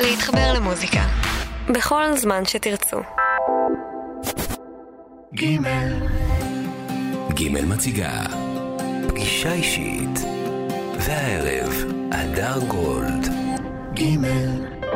להתחבר למוזיקה בכל זמן שתרצו. גימל מציגה פגישה אישית, והערב הדר גולד. גימל.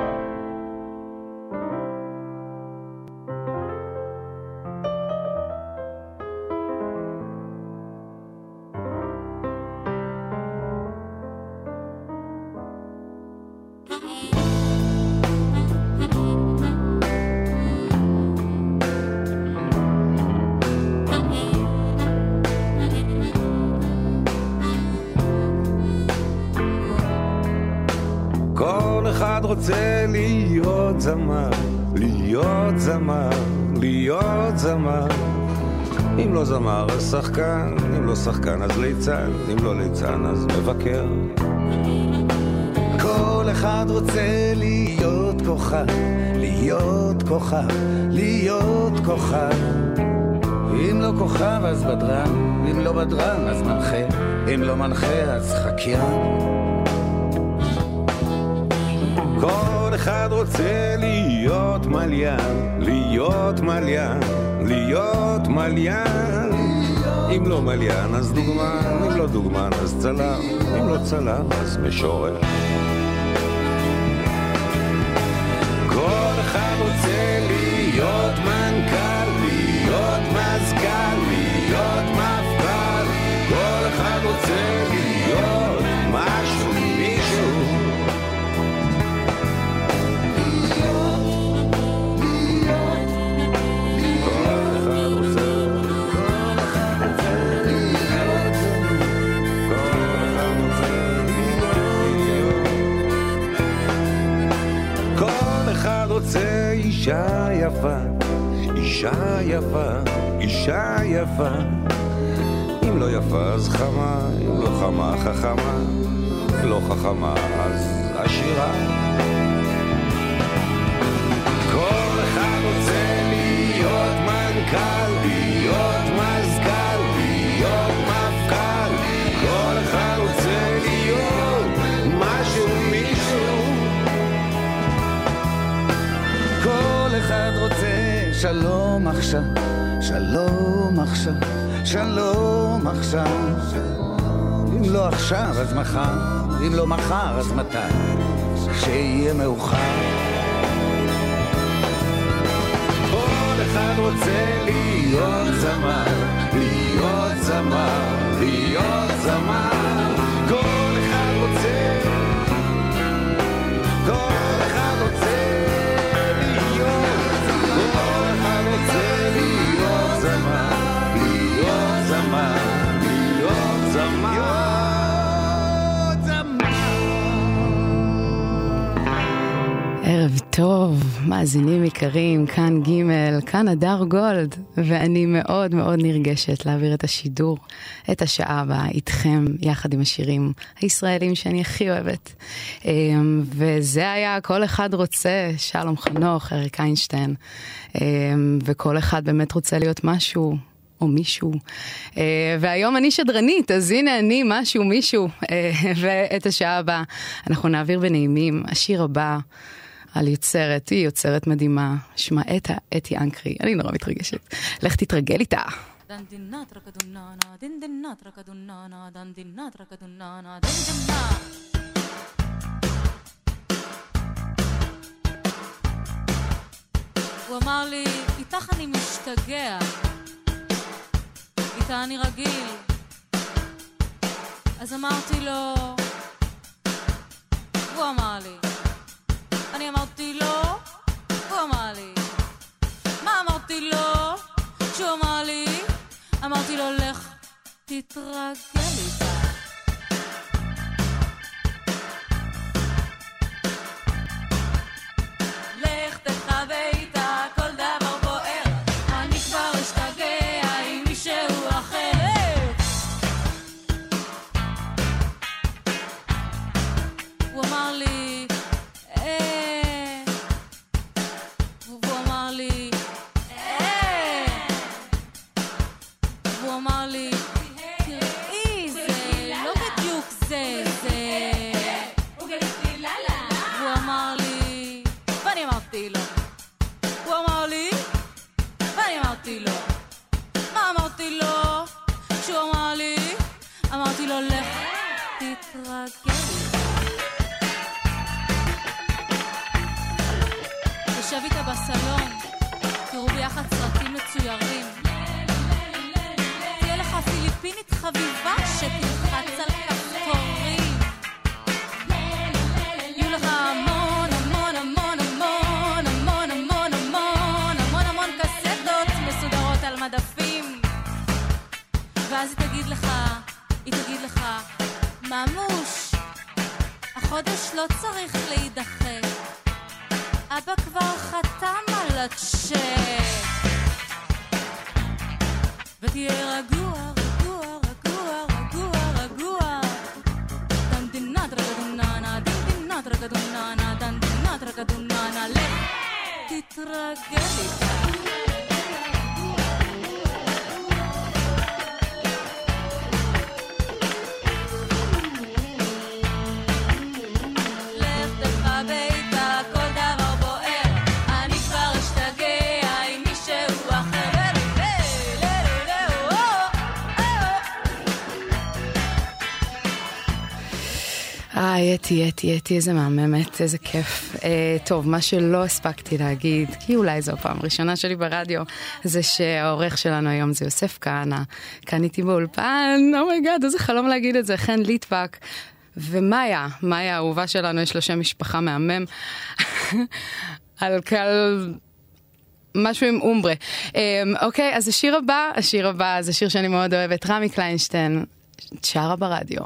רוצה להיות זמר, להיות זמר, להיות זמר. אם לא זמר אז שחקן, אם לא שחקן אז ליצן, אם לא ליצן אז מבקר. כל אחד רוצה להיות כוכב, להיות כוכב, להיות כוכב. אם לא כוכב אז בדרן, אם לא בדרן אז מנחה, אם לא מנחה אז חקיין. כל אחד רוצה להיות מליין, להיות מליין, להיות מליין. אם לא מליין אז דוגמן, אם לא דוגמן אז צלם, אם לא צלם אז משורר. כל אחד רוצה להיות מנכ"ל, להיות מזכ"ל, להיות מפכ"ל. כל אחד רוצה להיות משהו, מישהו. רוצה אישה יפה, אישה יפה, אישה יפה. אם לא יפה אז חמה, אם לא חמה חכמה, לא חכמה אז עשירה. כל אחד רוצה להיות מנכ"ל, להיות מזכ"ל, להיות מפכ"ל. כל אחד רוצה להיות משהו, מישהו. כל אחד רוצה שלום עכשיו, שלום עכשיו, שלום עכשיו. אם לא עכשיו אז מחר, אם לא מחר אז מתי, כשיהיה מאוחר. כל אחד רוצה להיות זמר, להיות זמר, להיות זמר. כל אחד רוצה, כל אחד רוצה ערב טוב, מאזינים יקרים, כאן גימל, כאן הדר גולד, ואני מאוד מאוד נרגשת להעביר את השידור, את השעה הבאה איתכם, יחד עם השירים הישראלים שאני הכי אוהבת. וזה היה כל אחד רוצה, שלום חנוך, אריק איינשטיין, וכל אחד באמת רוצה להיות משהו או מישהו. והיום אני שדרנית, אז הנה אני משהו, מישהו. ואת השעה הבאה אנחנו נעביר בנעימים. השיר הבא על יוצרת, היא יוצרת מדהימה, שמה אתי אנקרי. אני נורא מתרגשת. לך תתרגל איתה. הוא אמר לי, איתך אני משתגע, איתה אני רגיל. אז אמרתי לו, הוא אמר לי, אני אמרתי לו, הוא אמר לי, מה אמרתי לו? שהוא אמר לי, אמרתי לו, לך תתרגל איתה. לך תחווה איתה, כל דבר בוער, אני כבר אשתגע עם מישהו אחר. הוא אמר לי, והוא אמר לי, והוא אמר לי, תראי זה תתרגל. תשב איתה בסלון, תראו ביחד סרטים מצוירים. תהיה לך פיליפינית חביבה שתלחץ על כפתורים. יהיו לך המון המון המון המון המון המון המון המון המון קסטות מסודרות על מדפים. ואז היא תגיד לך, ממוש, החודש לא צריך להידחה, אבא כבר חתם על הצ'ק. ותהיה רגוע, רגוע, רגוע, רגוע, רגוע. דנדינת רגדוננה, דנדינת רגדוננה, דנדינת רגדוננה, לך תתרגל איתה. יתי, איזה מהממת, איזה כיף. טוב, מה שלא הספקתי להגיד, כי אולי זו הפעם הראשונה שלי ברדיו, זה שהעורך שלנו היום זה יוסף כהנא, כאן איתי באולפן, אומייגאד, איזה חלום להגיד את זה, חן ליטבק, ומאיה, האהובה שלנו, יש לו שם משפחה מהמם, על קל... משהו עם אומברה. אוקיי, אז השיר הבא, זה שיר שאני מאוד אוהבת, רמי קליינשטיין, שרה ברדיו.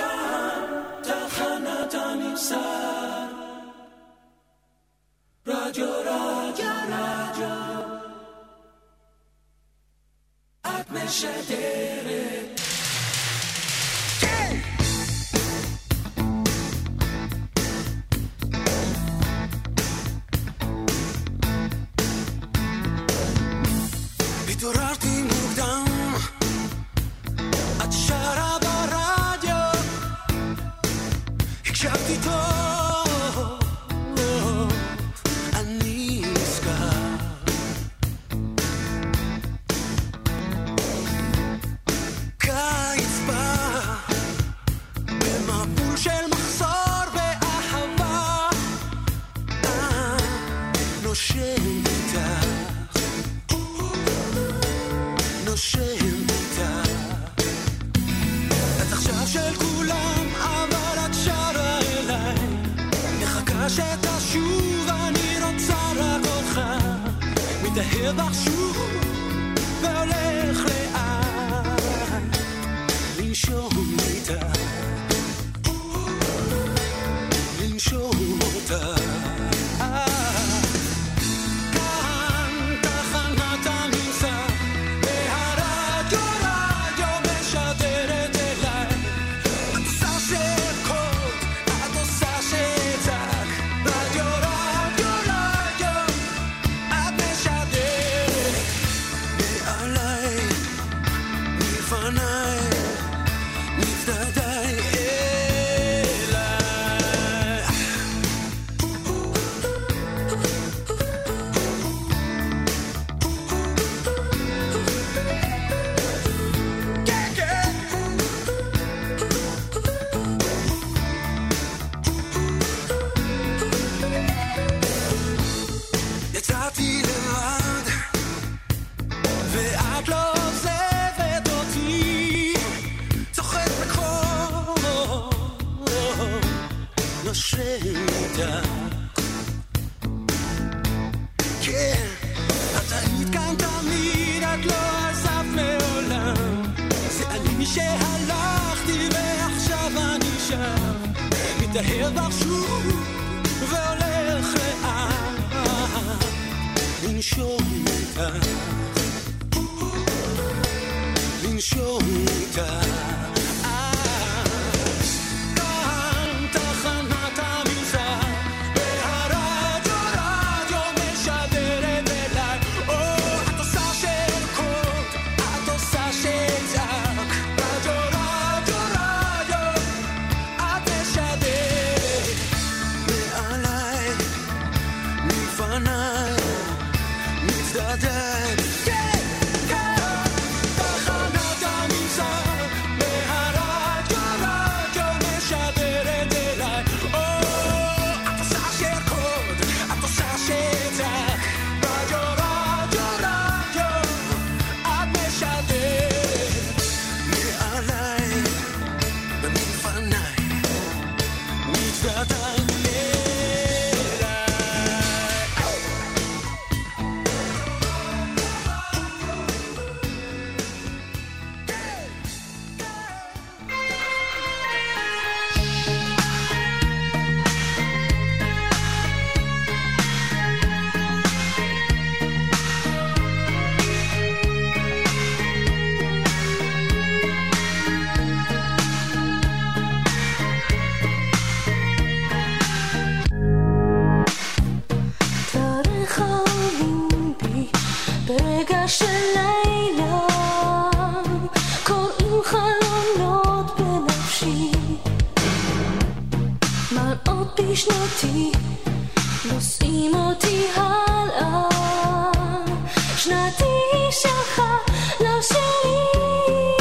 רדיו, את משדרת. התעוררתי מוקדם, את שרה ברדיו, הקשבתי טוב, אני נזכר. קיץ בא במבול של מחסור ואהבה, נושם איתך, נושם איתך. את עכשיו של כולם, אבל את שרה אליי, מחכה שתשוב, אני רוצה רק אותך, מתאהב בך שוב והולך לאט, לנשום איתך, לנשום אותך. מתאהב בך שוב והולך לאט, לנשום איתך, לנשום איתך. Yeah! משנתי נושאים אותי הלאה שנתי שלך לא שלי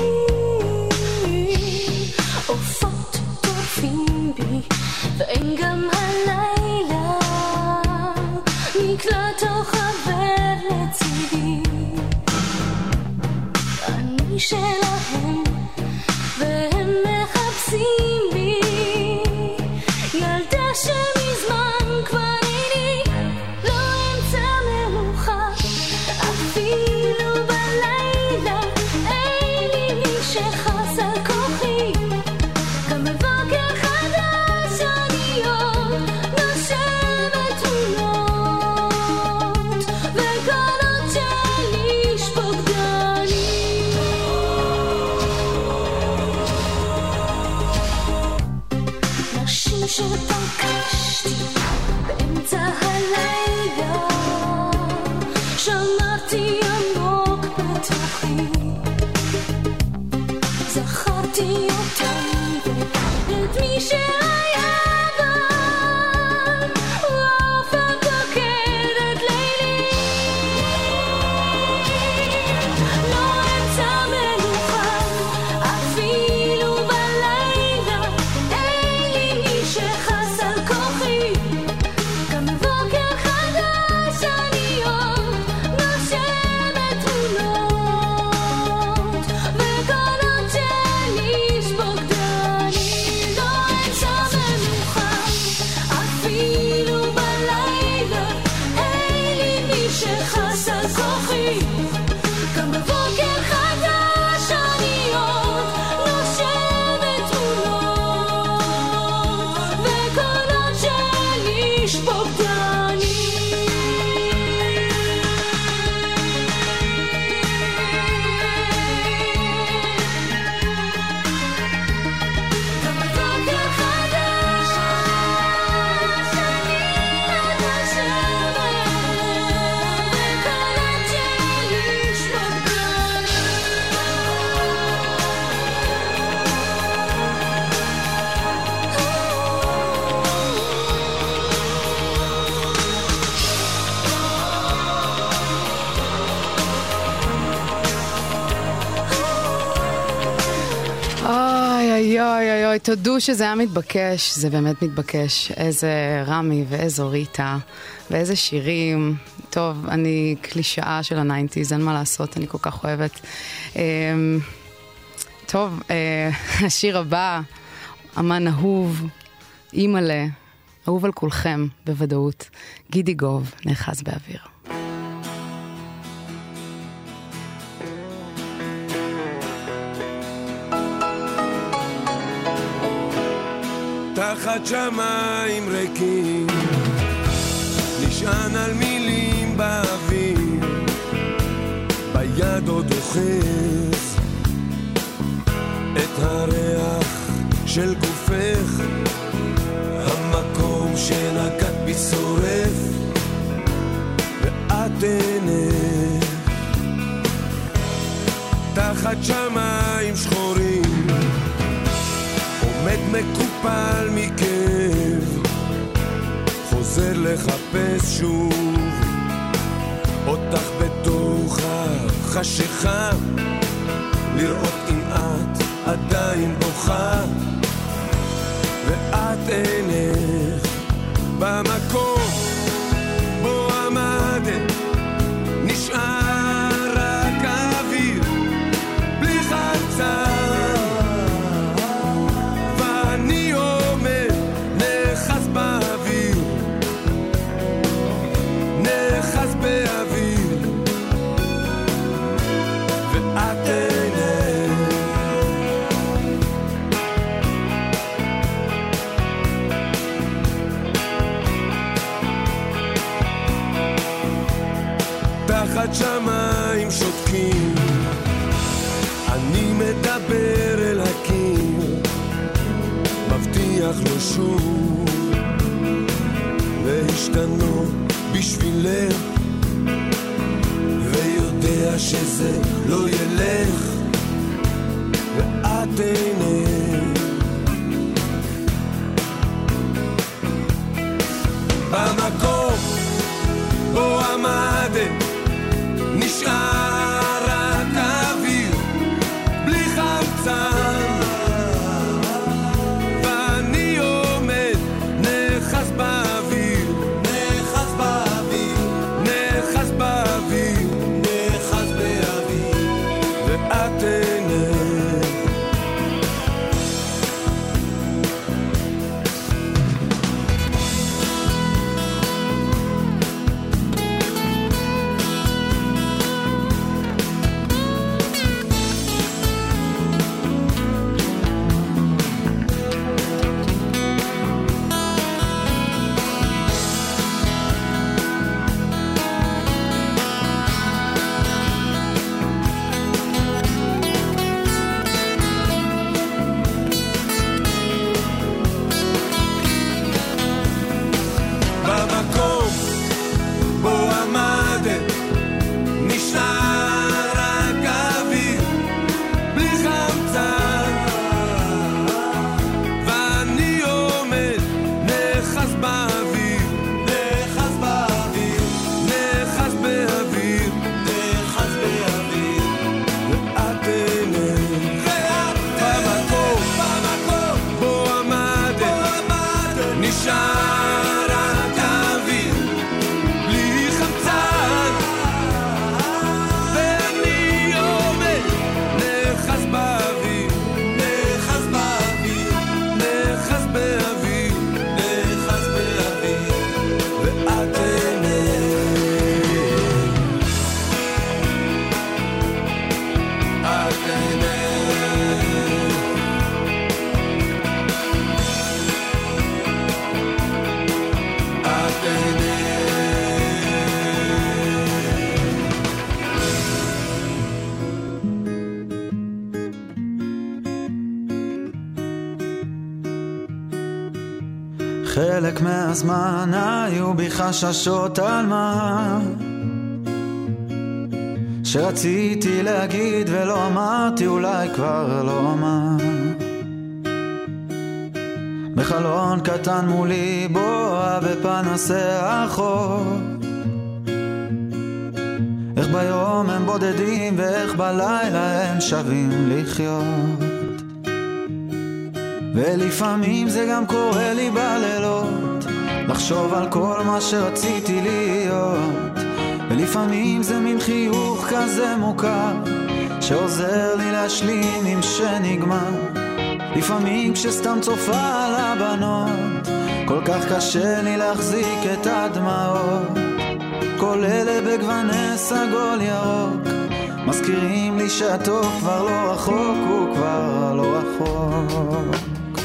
עופות טורפים בי ואין גם הלילה מקלט או חבר לצידי אני שלהם והם מחפשים בי ילדה שמזמן כבר איני לא אמצע מלוכה אפילו בלילה אין לי מי שחס על כוחי גם בבוקר חדש אני עוד נושמת תמונות וקולות של איש בוגדני נשים שפגשתי באמצע הלילה שמרתי עמוק בתוכי זכרתי אותם ואת מי שהיה בם ואופן פוקדת לילי לא אמצע מלוכה אפילו בלילה אין לי מי שחס על כוחי גם בבוקר חדש אני עוד נושמת תמונות וקולות של איש בוגדני לא אמצע מלוכה אפילו בלילה אין לי מי שחס על כוחי גם בבוקר חדש אני עוד נושמת תמונות וקולות של איש בוגדני גם בבוקר חדש אני עוד נושמת וקולות של איש אוי, אוי, אוי, אוי, תודו שזה היה מתבקש, זה באמת מתבקש. איזה רמי ואיזו ריטה, ואיזה שירים. טוב, אני קלישאה של ה-90s, אין מה לעשות, אני כל כך אוהבת. טוב, השיר הבא, אמן אהוב, אימאלה, אהוב על כולכם, בוודאות. גידי גוב, נאחז באוויר. תחת שמיים ריקים נשען על מילים באוויר ביד עוד אוחז את הריח של גופך המקום שנגעת בי שורף ואת עינך תחת שמיים שחורים עומד מקופל מכאב חוזר לחפש שוב אותך בתוך החשיכה לראות אם את עדיין בוכה ואת עינך במקום בו עמדת נשאר רק האוויר בלי חצה תחת שמיים שותקים אני מדבר אל הקיר מבטיח לו שוב להשתנות בשבילך ויודע שזה לא ילך ואת עינך נשאר רק האוויר בלי חמצן, ואני עומד נחס באוויר, נחס באוויר, נחס באוויר, נחס באוויר, ואת חלק מהזמן היו בי חששות על מה שרציתי להגיד ולא אמרתי, אולי כבר לא אמר. בחלון קטן מולי בואה בפנסי החור, איך ביום הם בודדים ואיך בלילה הם שווים לחיות. ולפעמים זה גם קורה לי בלילות, לחשוב על כל מה שרציתי להיות. ולפעמים זה מין חיוך כזה מוכר שעוזר לי להשלים עם שנגמר. לפעמים כשסתם צופה על הבנות כל כך קשה לי להחזיק את הדמעות. כל אלה בגווני סגול ירוק מזכירים לי שהטוב כבר לא רחוק, הוא כבר לא רחוק.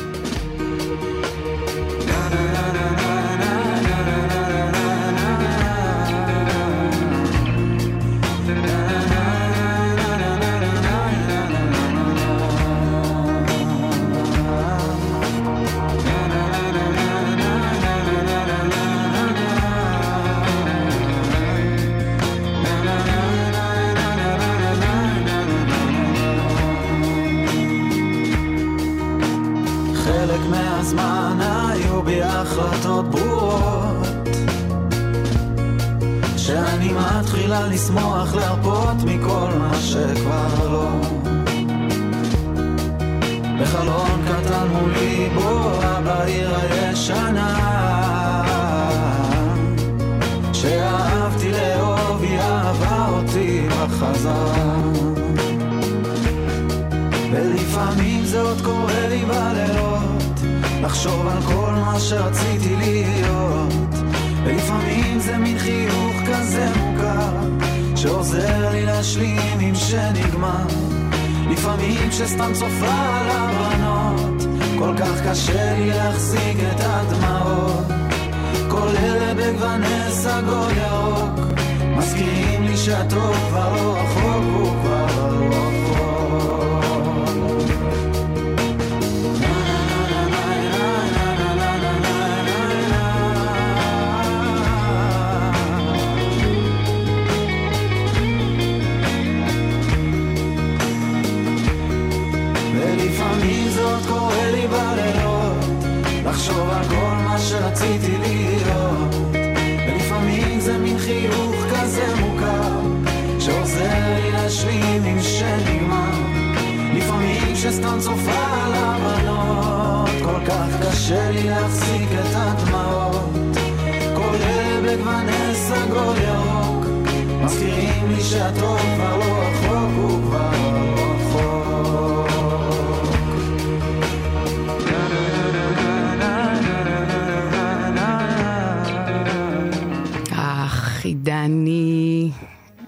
מהזמן היו בי החלטות ברורות שאני מתחילה לשמוח להרפות מכל מה שכבר לא. בחלון קטן מולי בואה בעיר הישנה שאהבתי לאהוב, היא אהבה אותי בחזרה. ולפעמים זה עוד קורה לי בלילות לחשוב על כל מה שרציתי להיות. ולפעמים זה מין חיוך כזה מוכר שעוזר לי להשלים עם שנגמר. לפעמים שסתם צופה על הבנות כל כך קשה לי להחזיק את הדמעות. כל אלה בגווני סגול ירוק מזכירים לי שהטוב כבר לא רחוק, הוא כבר לא רחוק. לחשוב על כל מה שרציתי להיות. ולפעמים זה מין חיוך כזה מוכר שעוזר לי להשלים עם שנגמר. לפעמים שסתם צופה על הבנות כל כך קשה לי להחזיק את הדמעות. כל אלה בגווני סגול ירוק מזכירים לי שהטוב כבר לא רחוק, הוא כבר לא רחוק. עידני,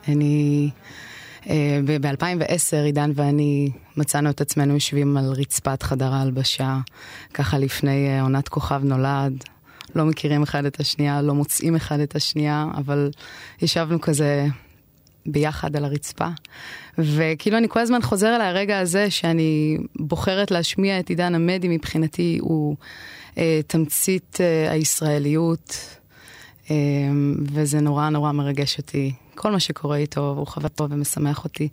ב-2010 עידן ואני מצאנו את עצמנו יושבים על רצפת חדר ההלבשה, ככה לפני עונת כוכב נולד, לא מכירים אחד את השנייה, לא מוצאים אחד את השנייה, אבל ישבנו כזה ביחד על הרצפה, וכאילו אני כל הזמן חוזר על הרגע הזה שאני בוחרת להשמיע את עידן עמדי. מבחינתי הוא תמצית הישראליות, וזה נורא נורא מרגש אותי, כל מה שקורה איתו, הוא חווה טוב ומשמח אותי.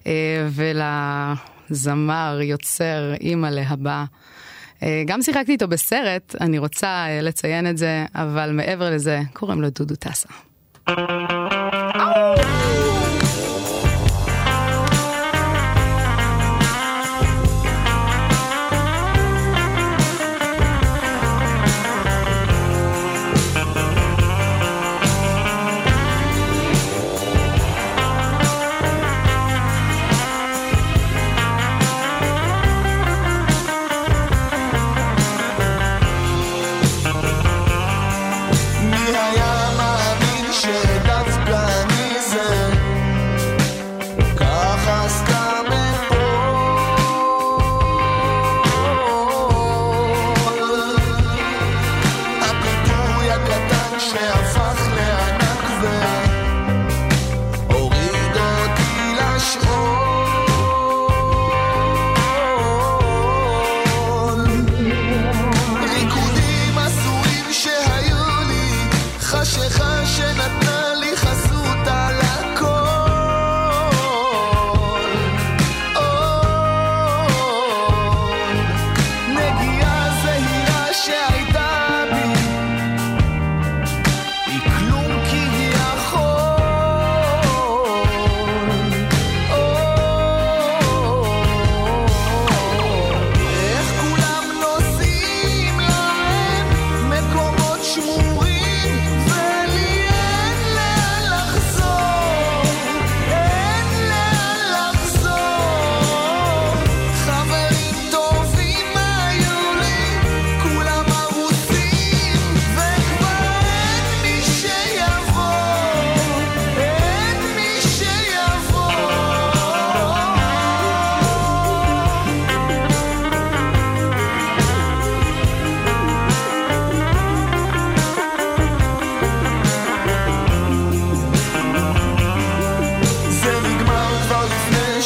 ולזמר, יוצר, אימא להבא, גם שיחקתי איתו בסרט, אני רוצה לציין את זה, אבל מעבר לזה, קוראים לו דודו טסה.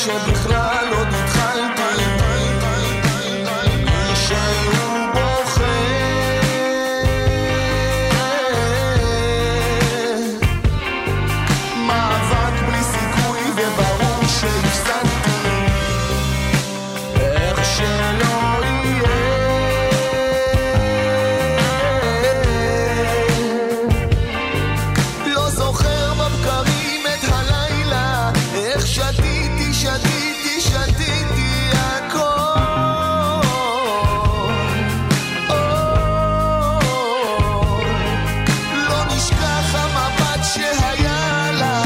שבכלל עוד התחלתי, שהוא בוחר מאבק בלי סיכוי וברור שהפסדתי, איך שלא יהיה. לא זוכר בבקרים את הלילה, איך שתיתי, שתיתי, שתיתי הכל. לא נשכח המבט שהיה לה,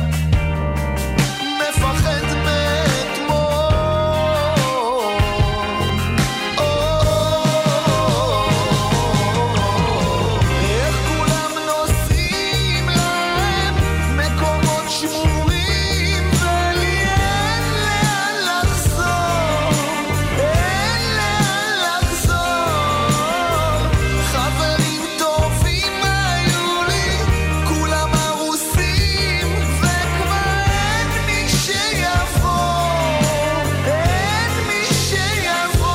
מפחד מאתמול. איך כולם נוסעים להם מקומות שמורים, ולי אין לאן לחזור, אין לאן לחזור. חברים טובים היו לי, כולם הרוסים, וכבר אין מי שיבוא, אין מי שיבוא.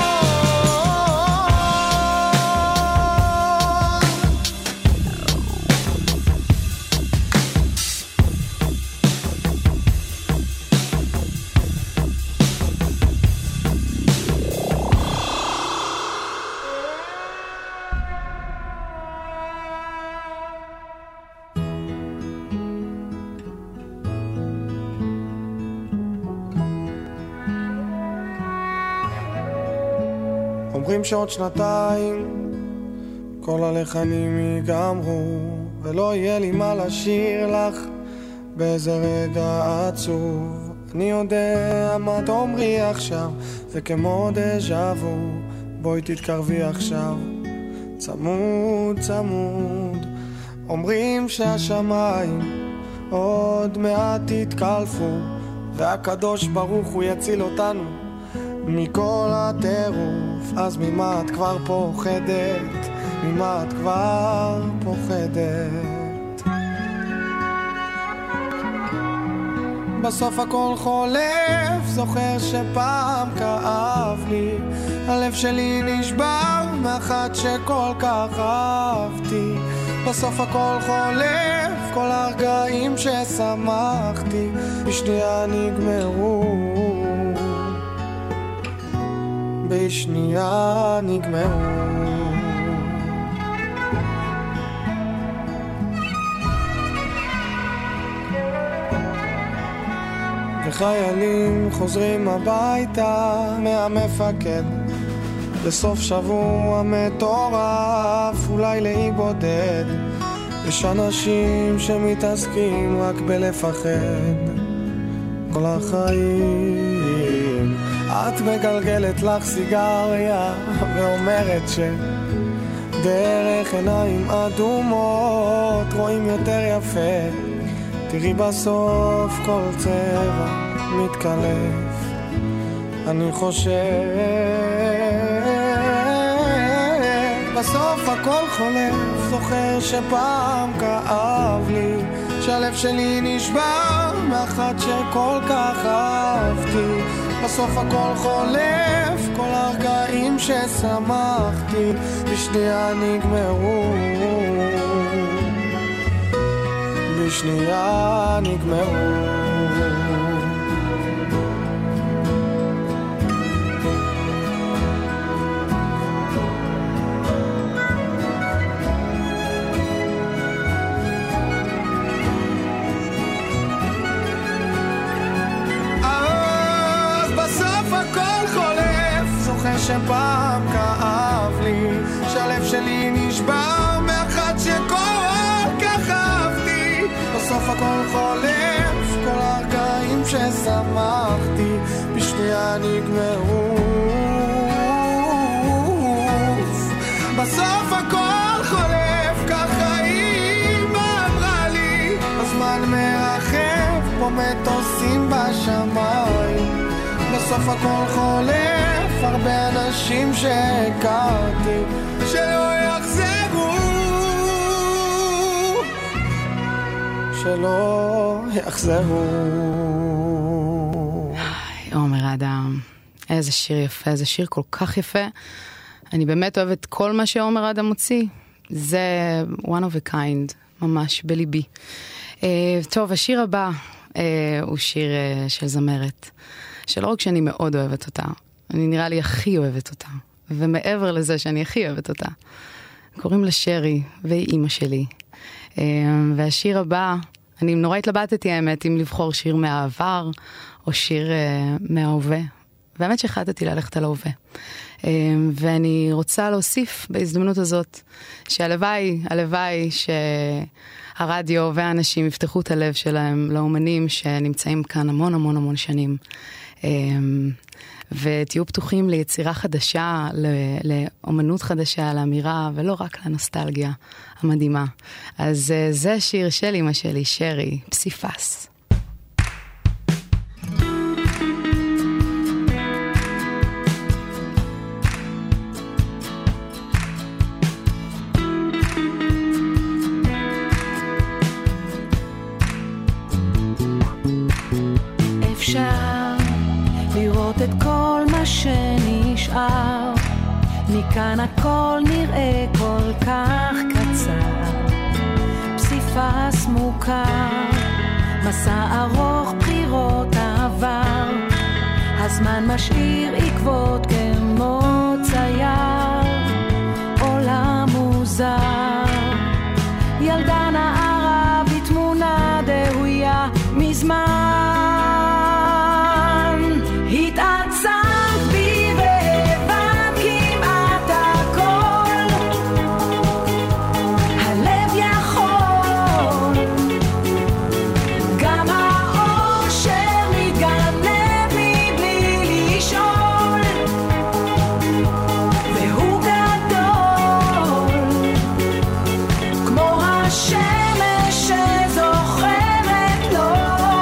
אומרים שעוד שנתיים כל הלחנים ייגמרו, ולא יהיה לי מה לשיר לך באיזה רגע עצוב. אני יודע מה תאמרי עכשיו, זה כמו דז'ה וו. בואי תתקרבי עכשיו, צמוד צמוד. אומרים שהשמיים עוד מעט יתקלפו, והקדוש ברוך הוא יציל אותנו מכל הטירוף. אז ממה את כבר פוחדת? ממה את כבר פוחדת? בסוף הכל חולף, זוכר שפעם כאב לי, הלב שלי נשבר מאחת שכל כך אהבתי. בסוף הכל חולף, כל הרגעים ששמחתי בשנייה נגמרו, בשנייה נגמרו. וחיילים חוזרים הביתה מהמפקד בסוף שבוע מטורף, אולי לאי בודד. יש אנשים שמתעסקים רק בלפחד כל החיים. את מגלגלת לך סיגריה ואומרת שדרך עיניים אדומות רואים יותר יפה. תראי בסוף כל צבע מתקלף. אני חושב בסוף הכל חולף, זוכר שפעם כאב לי, שהלב שלי נשבר מאחת שכל כך אהבתי. בסוף הכל חולף, כל הרגעים ששמחתי בשנייה נגמרו, בשנייה נגמרו. שפעם כאב לי, שהלב שלי נשבר מאחת שכל כך אהבתי. בסוף הכל חולף, כל הרגעים ששמחתי בשנייה נגמרו. בסוף הכל חולף, ככה אמא אמרה לי, הזמן מרחב כמו מטוסים בשמיים. בסוף הכל חולף, הרבה אנשים שהכרתי שלא יחזרו, שלא יחזרו. אדם. איזה שיר יפה, איזה שיר כל כך יפה. אני באמת אוהבת כל מה שעומר אדם מוציא. זה one of a kind, ממש בליבי. טוב, השיר הבא הוא שיר של זמרת, שלא רק שאני מאוד אוהבת אותה, אני נראה לי הכי אוהבת אותה. ומעבר לזה שאני הכי אוהבת אותה, קוראים לה שרי, והיא אימא שלי. והשיר הבא, אני נורא התלבטתי האמת, אם לבחור שיר מהעבר, או שיר מההווה. והאמת שהחלטתי ללכת על ההווה. ואני רוצה להוסיף בהזדמנות הזאת, שהלוואי שהרדיו והאנשים יפתחו את הלב שלהם לאומנים שנמצאים כאן המון המון המון שנים. ותהיו פתוחים ליצירה חדשה, לאומנות חדשה, לאמירה, ולא רק לנוסטלגיה המדהימה. אז זה שיר של אמא שלי, שרי, פסיפס. אפשר לראות את כל מה שנשאר, מכאן הכל נראה כל כך קצר. פסיפס מוכר, מסע ארוך בחירות העבר, הזמן משאיר עקבות כמו צייר. עולם מוזר, ילדה נערה בתמונה דהויה מזמן. התעצמת בי והבנת כמעט הכל, הלב יכול, גם האור שמתגנב מבלי לשאול, והוא גדול כמו השמש שזוכרת לו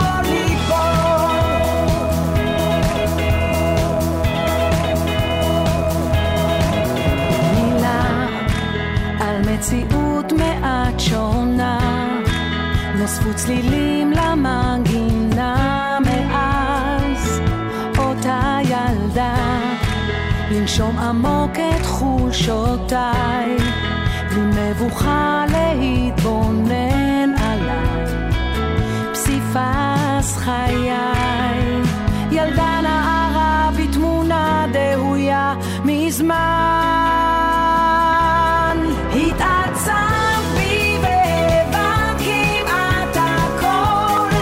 מציאות מעט שונה, נוספו צלילים למנגינה מאז. אותה ילדה לנשום עמוק את חולשותיי, בלי מבוכה להתבונן עליי. פסיפס חיי, ילדה נערה בתמונה דהויה מזמן. התעצמת בי והבנת כמעט הכל,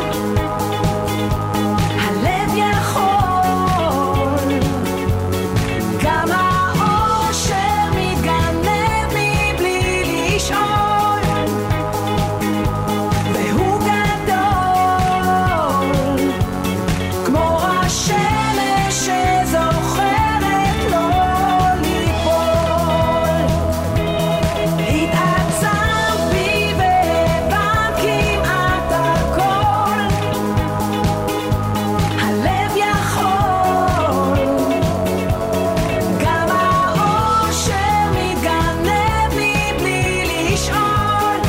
הלב יכול, גם האור שמתגנב מבלי לשאול, והוא גדול כמו השמש שזוכרת לו ליפול. התעצמת בי והבנת כמעט הכל, הלב יכול, גם האור שמתגנב מבלי לשאול,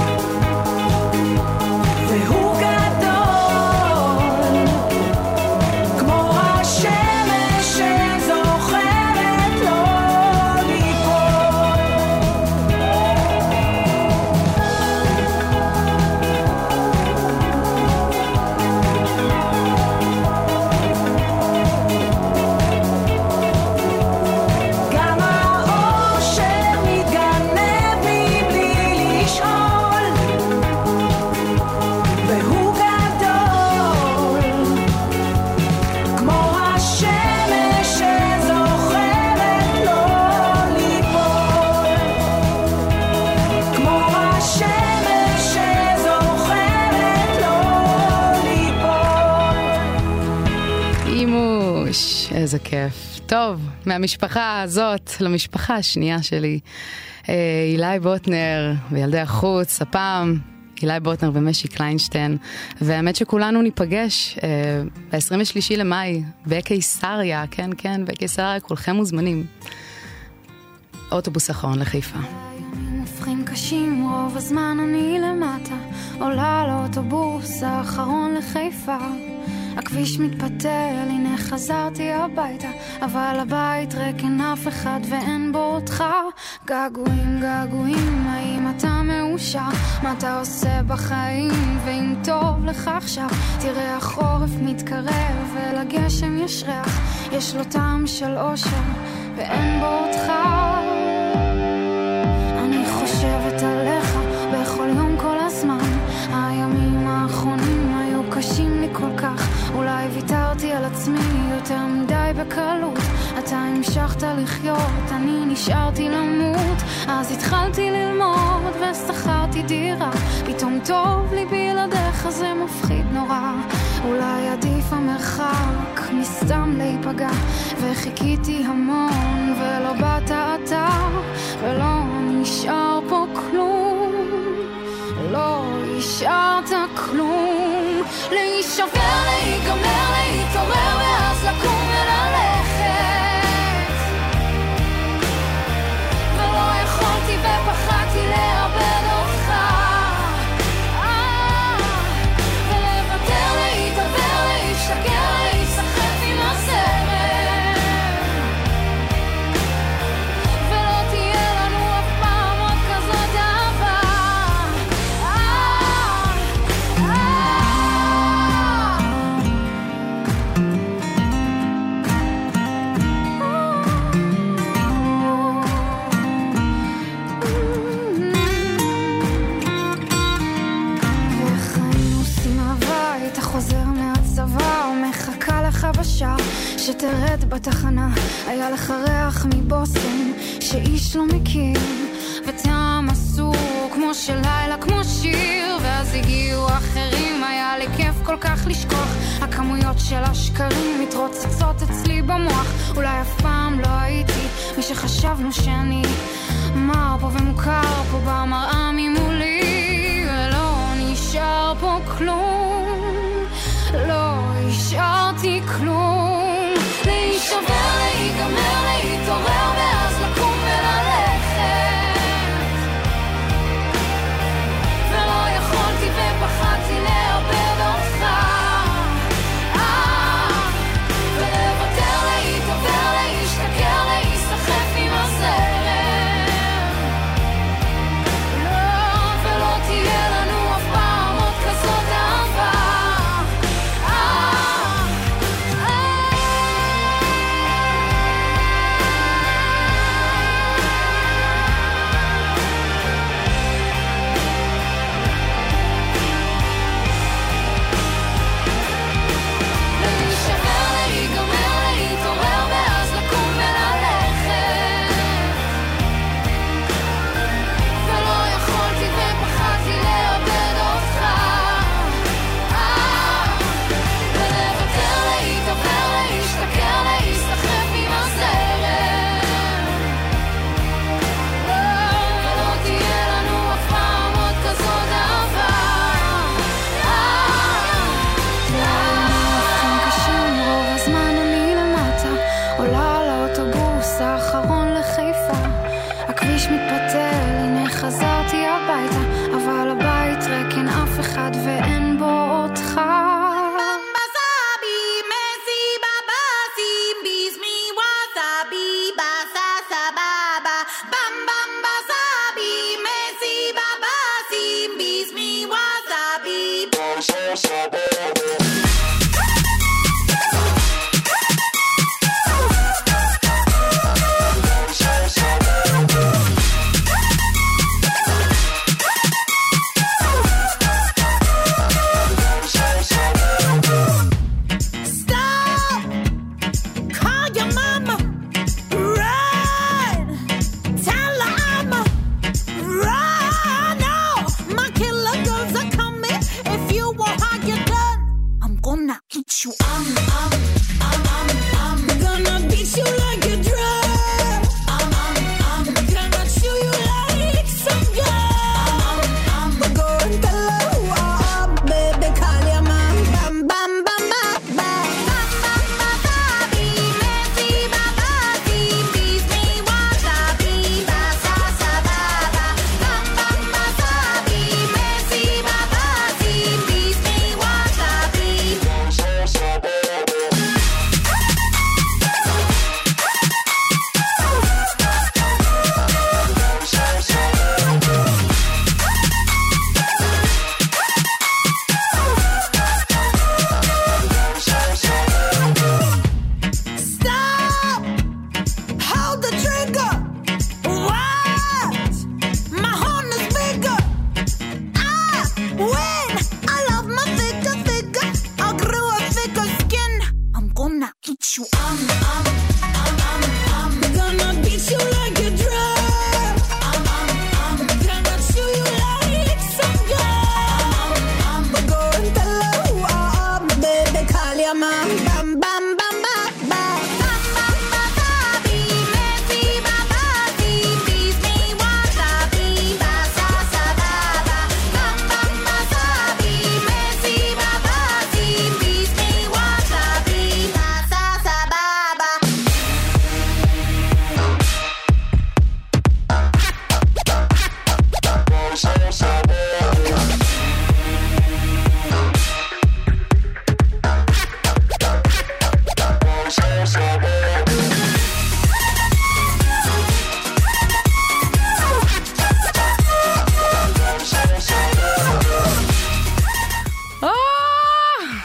והוא גדול כמו השמש שזוכרת לו ליפול. גם האור שמתגנב מבלי לשאול, והוא גדול כמו השמש שזוכרת לו ליפול, כמו השמש שזוכרת לו ליפול. אימוש, איזה כיף. טוב, מהמשפחה הזאת למשפחה השנייה שלי, אילי בוטנר וילדי החוץ, הפעם אילי בוטנר ומשי קליינשטיין, והאמת שכולנו ניפגש ב-23 למאי בקיסריה, כן, בקיסריה, כולכם מוזמנים. אוטובוס אחרון לחיפה. הימים הופכים קשים, רוב הזמן אני למטה, עולה על האוטובוס האחרון לחיפה. הכביש מתפתל, הנה חזרתי הביתה, אבל הבית ריק, אין אף אחד ואין בו אותך. געגועים, געגועים, האם אתה מאושר? מה אתה עושה בחיים? ואם טוב לך עכשיו, תראה החורף מתקרב, ולגשם יש ריח, יש לו טעם של אושר, ואין בו אותך. אני חושבת עליך בכל יום כל הזמן, הימים האחרונים היו קשים לי כל כך, אולי ויתרתי על עצמי יותר מדי בקלות, אתה המשכת לחיות, אני נשארתי למות, אז התחלתי ללמוד ושכרתי דירה, פתאום טוב לי בלעדיך, זה מפחיד נורא, אולי עדיף המרחק מסתם להיפגע, וחיכיתי המון ולא באת אתה, ולא נשאר פה כלום, לא השארת כלום, להישבר, להיגמר, להתעורר ואז לקום וללכת, ולא יכולתי ופחדתי לאבד אותך, ולוותר, להתעבר, להשתגר, להיסחף עם הזרם, ולא תהיה לנו אף פעם עוד כזאת אהבה. חוזר מהצבא ומחכה לך בשער שתרד בתחנה, היה לך ריח מבוסם שאיש לא מכיר, וטעם אסור כמו של לילה, כמו שיר, ואז הגיעו אחרים, היה לי כיף כל כך לשכוח, הכמויות של השקרים מתרוצצות אצלי במוח, אולי אף פעם לא הייתי מי שחשבנו שאני, מר פה ומוכר פה במראה ממולי, ולא נשאר פה כלום, לא השארתי כלום, להישבר, להיגמר, להתעורר ואז לקום וללכת, ולא יכולתי ופחדתי לאבד אותך, ולוותר, להתעבר, להשתכר, להיסחף עם הזרם, לא, ולא תהיה לנו אף פעם עוד כזאת אהבה. חזרתי הביתה, אבל הבית ריק, אין אף אחד ואין בו אותך. Your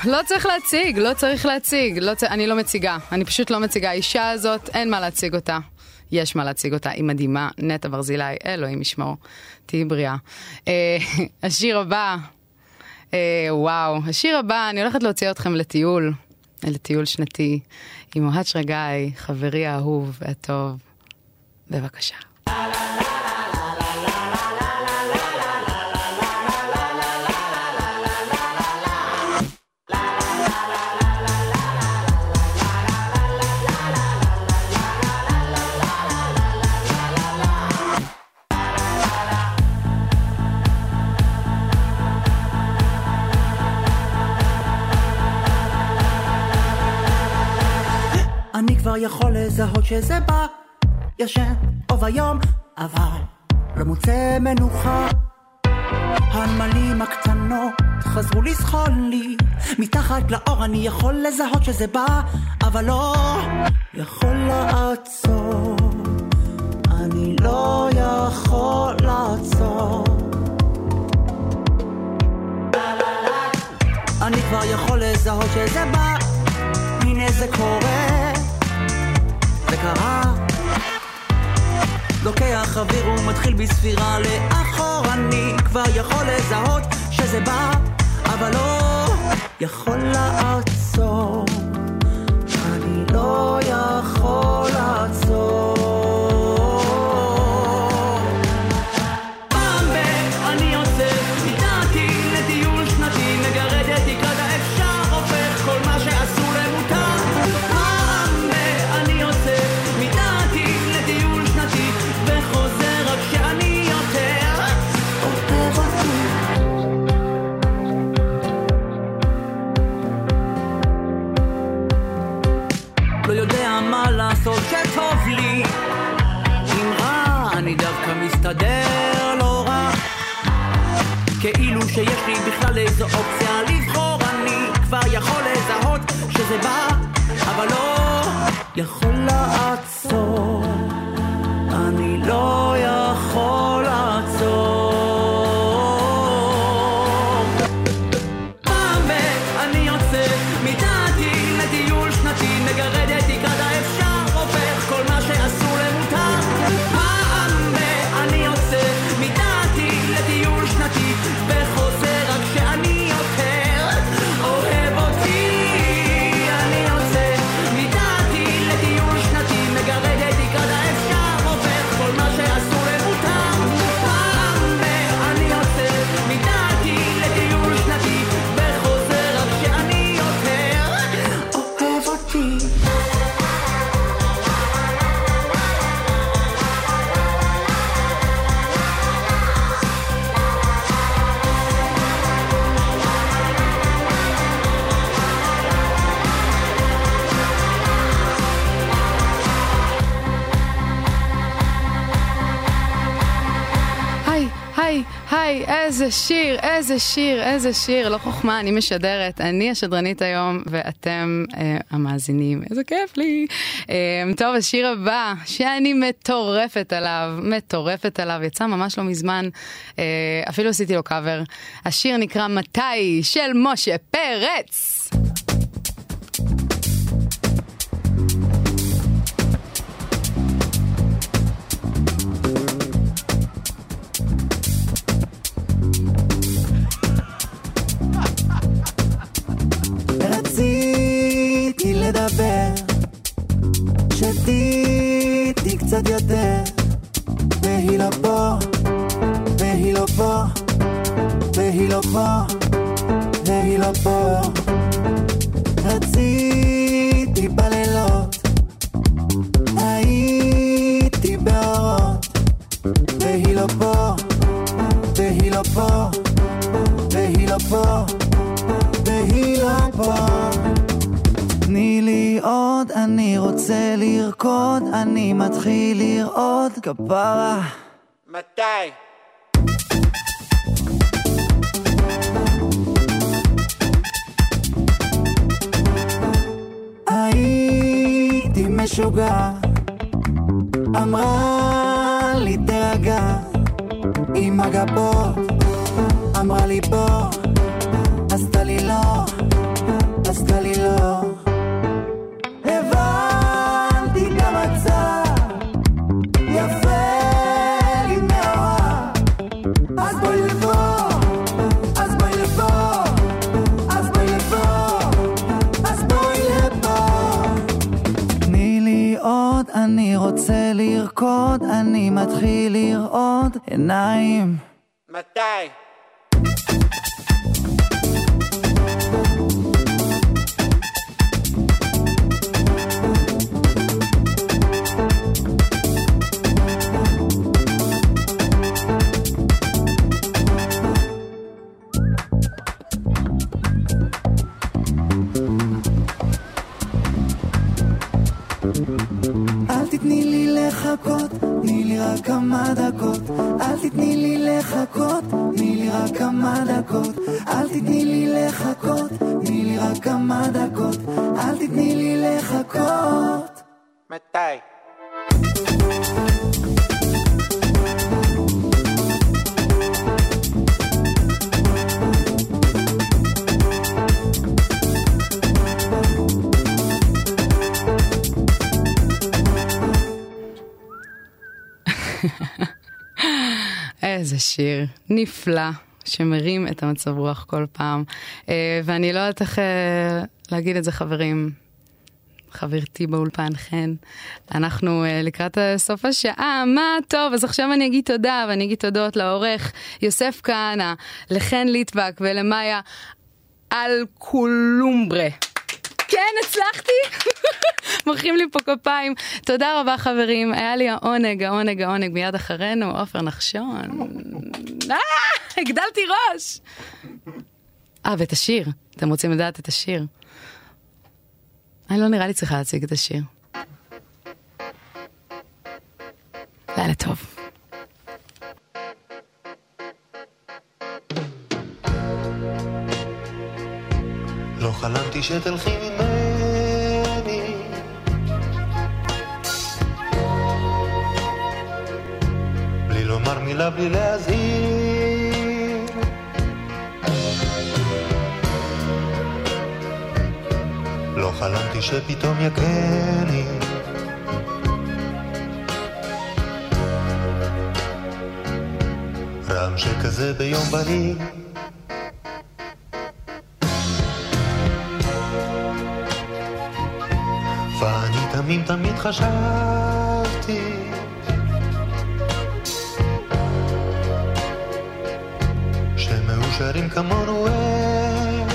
לא צריך להציג. אני לא מציגה. אני פשוט לא מציגה. האישה הזאת, אין מה להציג אותה. יש מה להציג אותה. היא מדהימה. נטע ברזילי, אלוהים ישמור. תהי בריאה. השיר הבא, וואו. השיר הבא, אני הולכת להוציא אתכם לטיול שנתי, עם אוהד שרגאי, חברי האהוב והטוב. בבקשה. אני כבר יכול לזהות שזה בא, ישן או ביום, אבל לא מוצא מנוחה. הנמלים הקטנות חזרו לסחול לי, מתחת לאור אני יכול לזהות שזה בא, אבל לא יכול לעצור. אני לא יכול לעצור. אני כבר יכול לזהות שזה בא, הנה זה קורה, זה קרה. לוקח אוויר ומתחיל בספירה לאחור. אני כבר יכול לזהות שזה בא, אבל לא יכול לעצור. אני לא יכול לעצור. פעם אני יוצא איתתי לטיול שנתי, מגרד את תקרת האפשר, הופך כל מה שעשו למותר. פעם אני יוצא איתתי לטיול שנתי וחוזר רק שאני יותר אוהב אותי. לא יודע מה לעשות שטוב לי, אם רע אני דווקא מסתדר לא רע, כאילו שיש לי בכלל איזו אופציה לבחור. אני כבר יכול לזהות שזה בא, אבל לא יכול לעצור. אני לא יכול לעצור. פעם אני יוצא מדעתי לטיול שנתי, מגרד את תקרת האפשר, הופך כל מה שעשו למותר. פעם אני יוצא מדעתי לטיול שנתי וחוזר רק שאני יותר אוהב אותי. אני יוצא מדעתי לטיול שנתי, מגרד את תקרת האפשר, הופך כל מה שעשו למותר. פעם אני יוצא מדעתי לטיול שנתי וחוזר רק שאני יותר אוהב אותי. היי, איזה שיר, לא חוכמה, אני משדרת, אני השדרנית היום, ואתם המאזינים, איזה כיף לי. טוב, השיר הבא, שאני מטורפת עליו, יצא ממש לא מזמן, אפילו עשיתי לו קאבר. השיר נקרא מתי, של משה פרץ. רציתי לדבר, שתיתי קצת יותר, והיא לא פה, והיא לא פה, והיא לא פה, והיא לא פה. רציתי בלילות, הייתי באורות, והיא לא פה, והיא לא פה, והיא לא פה, והיא לא פה. תני לי עוד, אני רוצה לרקוד, אני מתחיל לרעוד, כפרה. מתי? הייתי משוגע, אמרה לי תרגע, עם הגבות אמרה לי בוא, עשתה לי לא, עשתה לי לא. הבנתי כמה צער יפה לי מאוהב. אז בואי לפה, אז בואי לפה, אז בואי לפה, אז בואי לפה. תני לי עוד, אני רוצה לרקוד, אני מתחיל לראות עיניים. מתי? אל תתני לי לחכות, תני לי רק כמה דקות. אל תתני לי לחכות, תני לי רק כמה דקות. אל תתני לי לחכות, תני לי רק כמה דקות. אל תתני לי לחכות. מתי? איזה שיר נפלא שמרים את המצב רוח כל פעם, ואני לא יודעת איך להגיד את זה, חברים. חברתי באולפן חן, אנחנו לקראת סוף השעה. מה טוב, אז עכשיו אני אגיד תודה, ואני אגיד תודות לעורך יוסף כהנא, לחן ליטבק ולמאיה אלקולומברה. כן, הצלחתי. מוחאים לי פה כפיים. תודה רבה, חברים. היה לי העונג. מיד אחרינו, עופר נחשון. הגדלתי ראש. ואת השיר. אתם רוצים לדעת את השיר? אני לא נראה לי צריכה להציג את השיר. לילה טוב. לא חלמתי שתלכי ממני, בלי לומר מילה, בלי להזהיר. לא חלמתי שפתאום יקני רעם שכזה ביום בהיר. ואני תמיד חשבתי שמאושרים כמונו הם,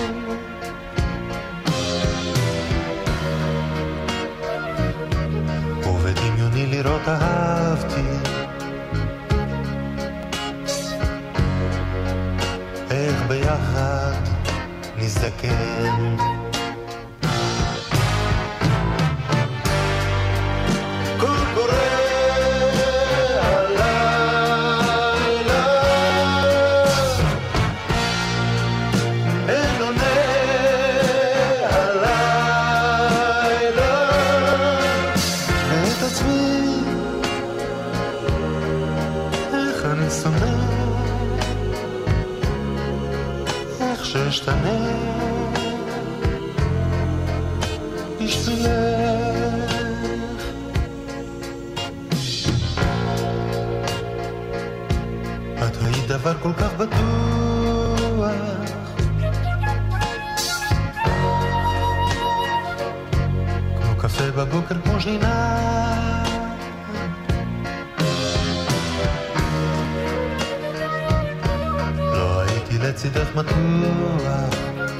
ובדמיוני לראות אהבתי איך ביחד נזדקן. שתנה בשבילך, את היית דבר כל כך בטוח, כמו קפה בבוקר, כמו שינה. לא הייתי לצידך מתוח,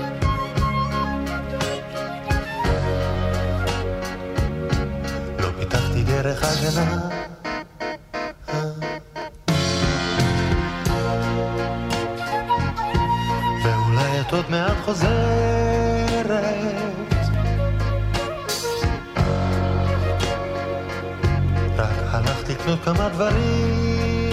לא פיתחתי דרך הגנה. ואולי את עוד מעט חוזרת, רק הלכתי לקנות כמה דברים,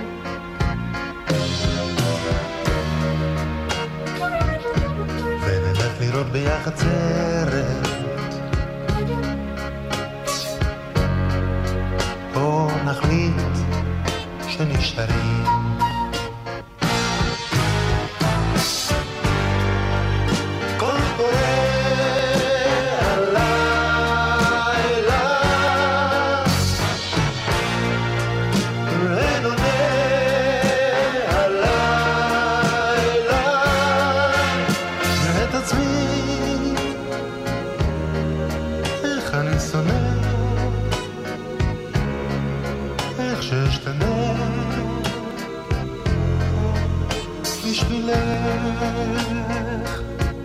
ונלך לראות ביחד סרט, או נחליט שנשארים. כל קורא בשבילך.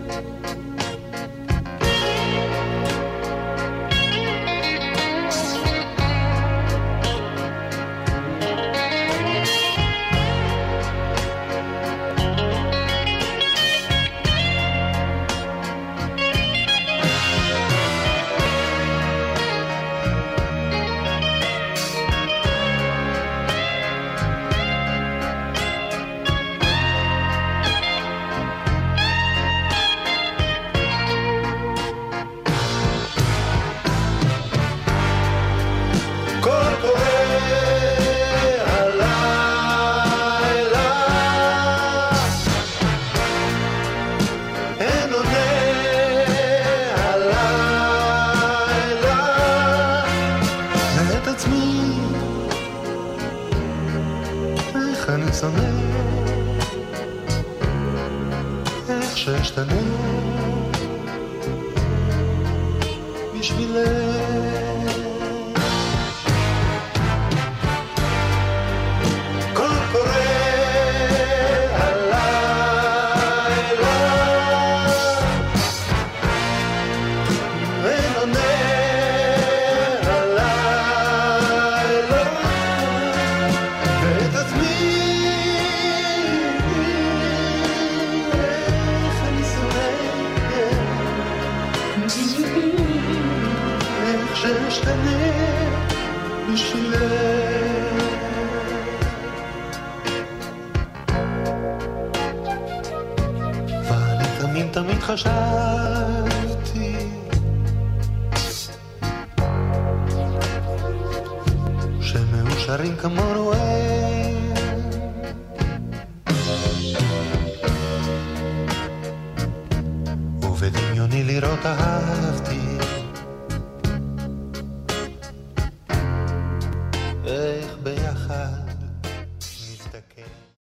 תמיד חשבתי שמאושרים כמונו אין, ובדמיוני לראות אהבתי